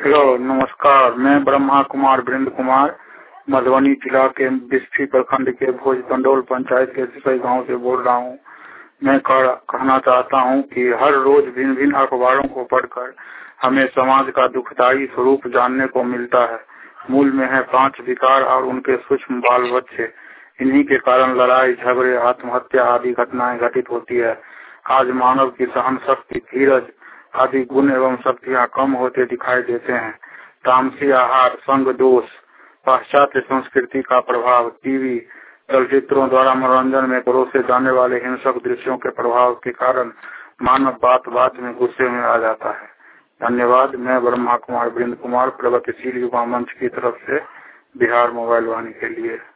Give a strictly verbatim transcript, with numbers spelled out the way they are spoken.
Hello, नमस्कार। मैं ब्रह्मा कुमार वृंद कुमार मधुबनी जिला के बिस्फी प्रखंड के भोज पंडोल पंचायत के सिसई गांव से बोल रहा हूं। मैं कहना चाहता हूं कि हर रोज भिन्न भिन्न अखबारों को पढ़कर हमें समाज का दुखदायी स्वरूप जानने को मिलता है। मूल में है पांच विकार और उनके सूक्ष्म बाल बच्चे। इन्हीं के कारण लड़ाई झगड़े आत्महत्या आदि घटनाएं घटित होती है। आज मानव की सहन शक्ति धीरज आदि गुण एवं शक्तियाँ कम होते दिखाई देते हैं। तामसी आहार संग दोष पाश्चात्य संस्कृति का प्रभाव टीवी चलचित्रों द्वारा मनोरंजन में परोसे जाने वाले हिंसक दृश्यों के प्रभाव के कारण मानव बात बात में गुस्से में आ जाता है। धन्यवाद। मैं ब्रह्मा कुमार वृंद कुमार प्रगतिशील युवा मंच की तरफ से बिहार मोबाइल वाणी के लिए।